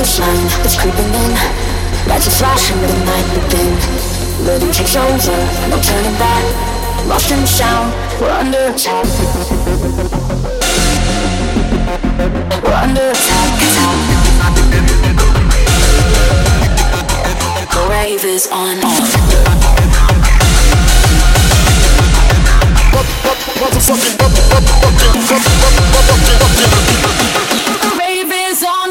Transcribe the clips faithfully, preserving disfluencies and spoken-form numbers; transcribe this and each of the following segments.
baseline is creeping in. Lights are flashing with the night within. Living takes over, no turning back. Lost in the sound, we're under attack. We're under attack. The rave is on. Motherfucking, motherfucking, motherfucking, motherfucking. The rave is on.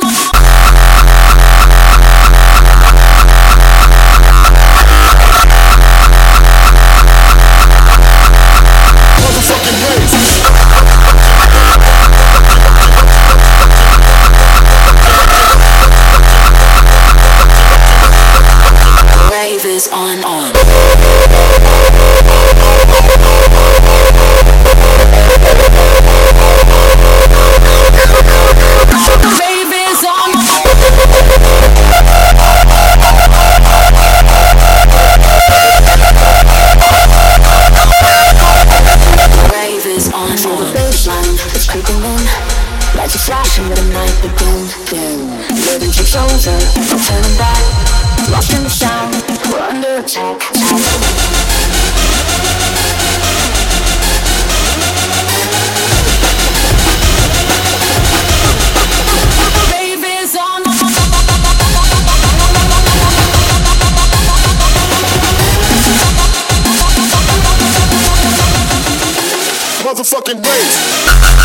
Rave is on on. Rave is on. Rave is on. Feel the baseline, it's creeping in. Lights are flashing with the night begin. Living takes over, no turning back. Lost in the sound, we're under attack. Rave is on. Motherfucking rave.